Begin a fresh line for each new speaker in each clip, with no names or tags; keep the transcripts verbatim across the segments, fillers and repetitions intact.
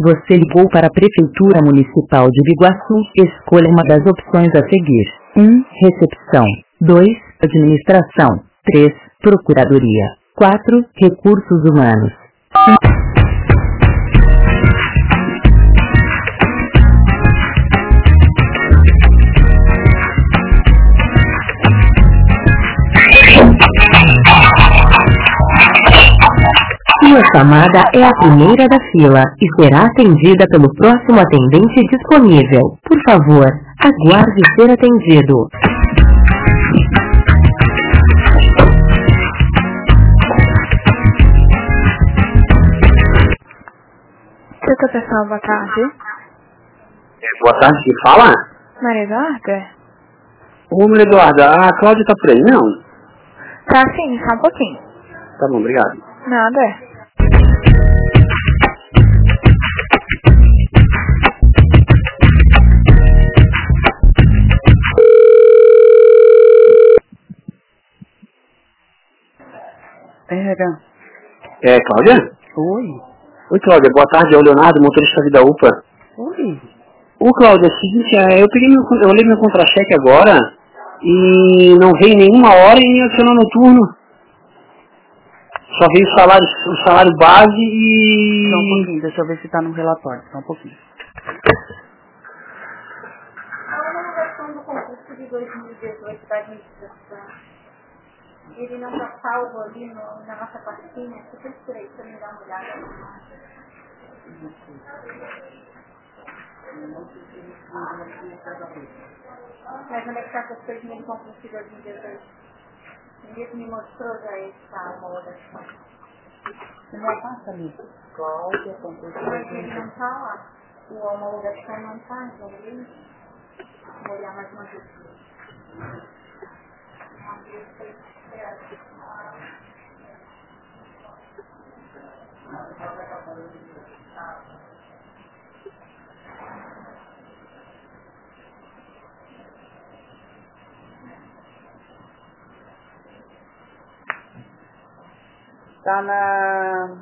Você ligou para a Prefeitura Municipal de Biguaçu. Escolha uma das opções a seguir. um. Recepção. dois. Administração. três. Procuradoria. quatro. Recursos Humanos. Sua chamada é a primeira da fila e será atendida pelo próximo atendente disponível. Por favor, aguarde ser atendido.
Seu pessoal, boa tarde.
Boa tarde, quem fala?
Maria Eduarda?
Ô, Maria Eduarda, a Cláudia tá por aí, não?
Tá sim, só um pouquinho.
Tá bom, obrigado.
Nada.
Era.
É, Cláudia?
Oi.
Oi, Cláudia, boa tarde, é o Leonardo, motorista da Vida UPA.
Oi.
Ô, Cláudia, é o seguinte, é, eu peguei meu, eu olhei meu contra-cheque agora e não veio nenhuma hora e adicionou noturno. Só veio o salário, o salário base e...
Só um pouquinho, deixa eu ver se tá no relatório, só um pouquinho.
A homologação do concurso de dois mil e dezoito da administração, ele não está salvo ali no, na nossa pastinha. Você tem por aí para me dar uma olhada? Mas onde é que está essas coisinhas do concurso de dois mil e dezoito? Ninguém me mostrou já essa homologação.
Já passa ali. Cláudia, concurso.
Mas ele não está lá. O homologação não está, então ele... Vou olhar mais uma vez.
Tá na...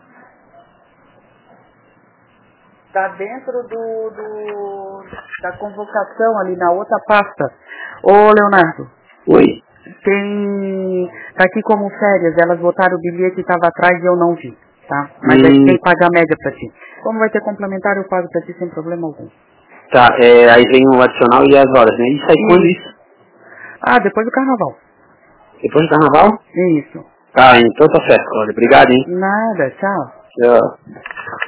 Tá dentro do, do... da convocação ali na outra pasta. Ô, Leonardo.
Oi.
Tem... Tá aqui como férias, elas botaram o bilhete que estava atrás e eu não vi, tá? Mas
Hum.
aí tem que pagar a média pra ti. Como vai ter complementar, eu pago pra ti sem problema algum.
Tá, é, aí vem o adicional e as horas, né? Isso aí quando isso?
Ah, depois do carnaval.
Depois do carnaval?
Isso.
Tá, então tá certo, Cláudia. Obrigado, hein?
Nada, tchau.
Tchau.